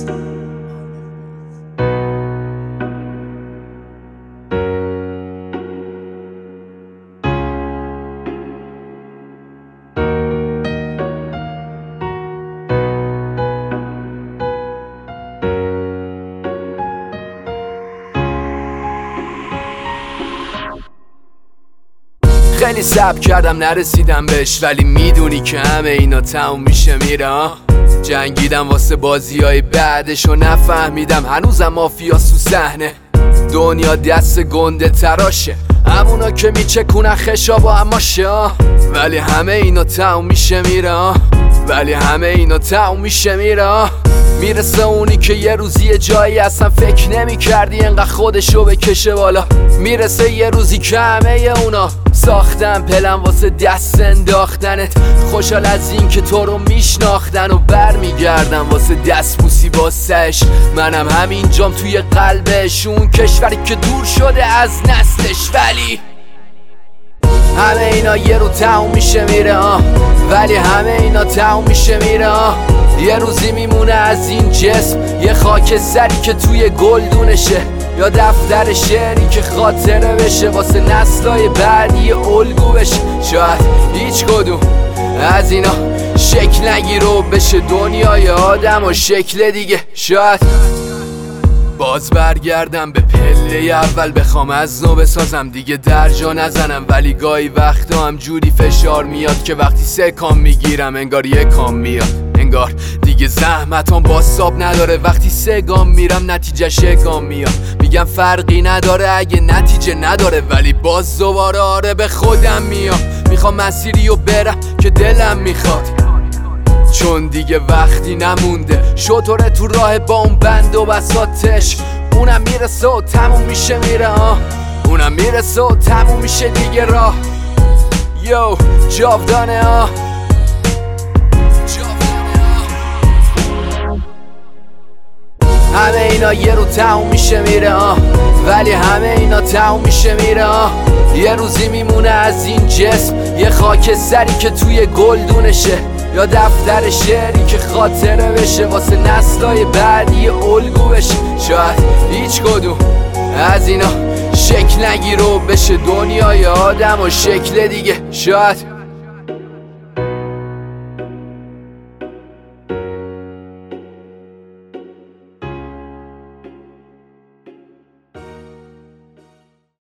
خیلی صبر کردم نرسیدم بهش، ولی میدونی که همه اینا تموم میشه میره. جنگیدم واسه بازیای بعدش و نفهمیدم هنوزم مافیاس تو صحنه. دنیا دست گنده تراشه، همونا که میچکونن خشابا اماشه. ولی همه اینا تموم میشه میره، ولی همه اینا تموم میشه میره. میرسه اونی که یه روزی یه جایی اصلا فکر نمی کردی انقدر خودشو بکشه بالا. میرسه یه روزی که همه اونا ساختن پلن واسه دست انداختنت. خوشحال از این که تو رو میشناختن و برمیگردن واسه دست بوسی باسش. منم همینجام توی قلبش، اون کشوری که دور شده از نسلش. ولی همه اینا یه رو تموم میشه میره، ولی همه اینا تموم میشه میره. یه روزی میمونه از این جسم یه خاک سری که توی گلدونشه، یا دفتر شعری که خاطره بشه واسه نسلای بعدی الگو بشه. شاید هیچ کدوم از اینا شکل نگیره و بشه دنیای آدم و شکل دیگه. شاید باز برگردم به پله اول، بخوام از نو بسازم دیگه در جا نزنم. ولی گاهی وقتا هم جوری فشار میاد که وقتی 3 کام میگیرم انگار 1 کام میاد. انگار دیگه زحمتام باساب نداره، وقتی 3 گام میرم نتیجهش 1 گام میاد. میگم فرقی نداره اگه نتیجه نداره، ولی باز دوباره آره به خودم میام. میخوام مسیریو برم که دلم میخواد، چون دیگه وقتی نمونده. شطوره تو راه با اون بند و بساتش، اونم میرسه و تموم میشه میره. اونم میرسه و تموم میشه دیگه راه. یو جاودانه همه اینا یه رو تموم میشه میره، ولی همه اینا تموم میشه میره. یه روزی میمونه از این جسم یه خاک سری که توی گلدونشه، یا دفتر شعری که خاطره بشه واسه نسلای بعدی الگو بشه. شاید هیچ کدوم از اینا شکل نگیره و بشه دنیای آدم و شکل دیگه. شاید